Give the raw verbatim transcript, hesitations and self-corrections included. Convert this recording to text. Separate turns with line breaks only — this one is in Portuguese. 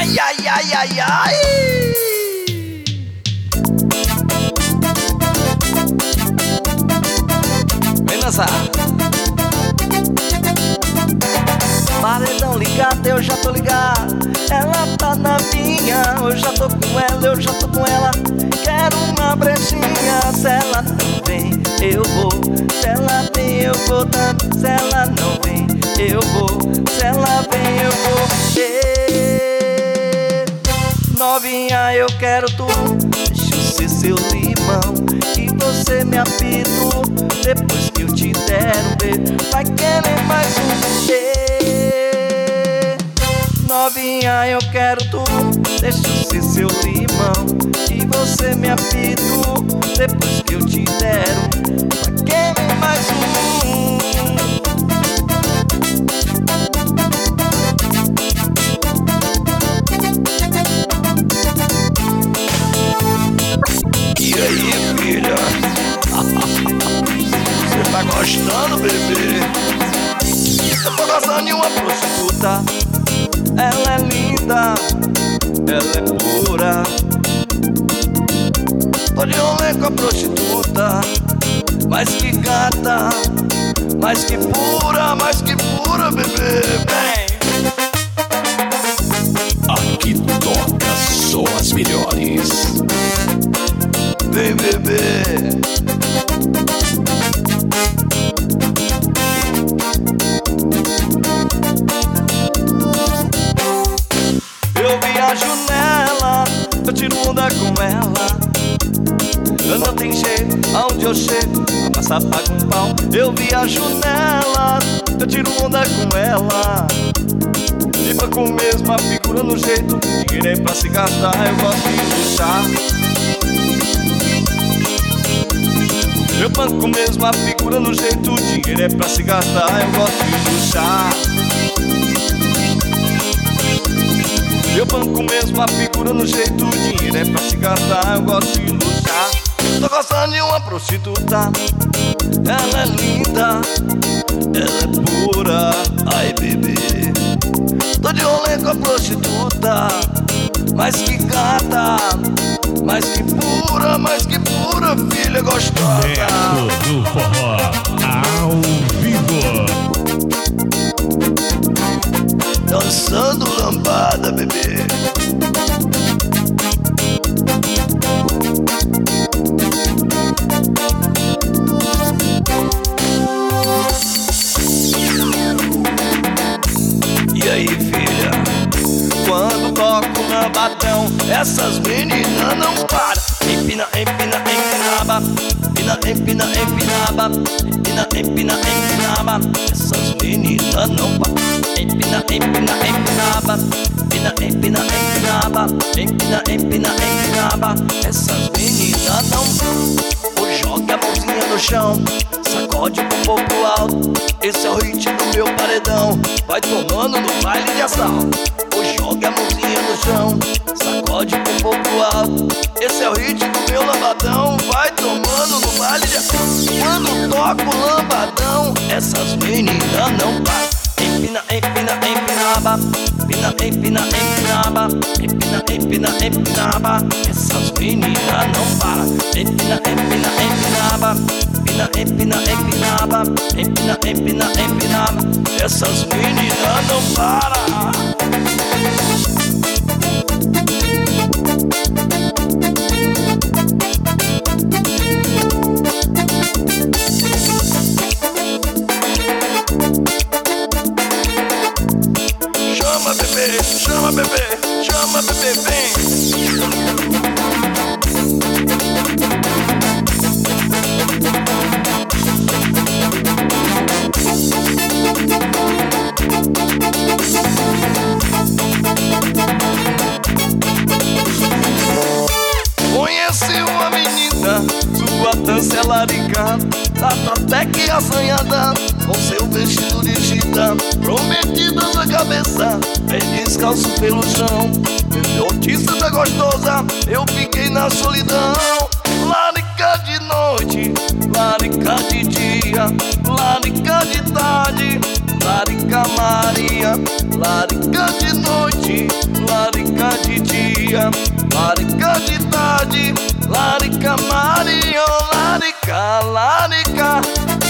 Ai, ai, ai, ai, ai. Vem dançar. Paredão ligado, eu já tô ligado. Ela tá na minha, eu já tô com ela, eu já tô com ela. Quero uma brechinha, se ela não vem, eu vou. Se ela vem, eu vou também. Se ela não vem, eu vou. Se ela vem, eu vou. Ei, novinha, eu quero tu. Deixa eu ser seu limão e você me apito. Depois que eu te der um beijo, vai querer mais um. Ei, novinha, eu quero tu. Deixa eu ser seu limão e você me apito. Depois que eu te der um, vai querer mais um. E aí, filha? Você tá gostando, bebê? Eu tô gostando de uma prostituta. Ela é linda, ela é pura. Tô de rolê com a prostituta. Mas que gata, mais que pura, mais que pura, bebê. Vem!
Aqui toca só as melhores.
Vem, bebê. Eu viajo nela, eu tiro onda com ela. Eu não tenho jeito, aonde eu chego, a massa paga um pau. Eu viajo nela, eu tiro onda com ela. E banco mesmo a figura no jeito, dinheiro é pra se gastar, eu gosto de luxar. Eu banco mesmo a figura no jeito, dinheiro é pra se gastar, eu gosto de luxar. Eu banco mesmo a figura no jeito, dinheiro é pra se gastar, eu gosto de luxar. Tô gostando de uma prostituta. Ela é linda, ela é pura. Ai, bebê. Tô de rolê com a prostituta. Mas que gata, mais que pura, mais que pura, filha gostosa.
Neto do Forró, ao vivo.
Dançando lambada, bebê. E aí, filha? Quando toco lambadão, essas meninas não param. Empina, empina, empinaba. Empina, empina, empinaba. Empina, empina, empinaba. Essas meninas não param. Empina, empina, empinaba. Empina, empina, empinaba. Empina, empina, empinaba. Essas meninas não param. Joga a mãozinha no chão, sacode um pouco pro alto. Esse é o ritmo do meu paredão, vai tomando no baile de assalto. Joga a mãozinha no chão, sacode um pouco pro alto. Esse é o ritmo do meu lambadão, vai tomando no baile de assalto. Quando toco lambadão, essas meninas não param. Empina, empina, empinaba. Empina, empina, empinaba. Empina, empina, empinaba. Essas meninas não param. Empina, empina, empinaba. Empina, empina, empinaba. Empina, empina, empinaba. Essas meninas não param. Chama bebê, chama bebê, chama bebê, vem. Conheci uma menina, sua dança é laricada, tá até que assanhada, com seu vestido de chita, prometida na cabeça, pé descalço pelo chão. Notícia da gostosa, eu fiquei na solidão. Larica de noite, larica de dia, larica de tarde, larica Maria, larica de noite, larica de dia, larica de tarde, larica Maria, oh, larica, larica.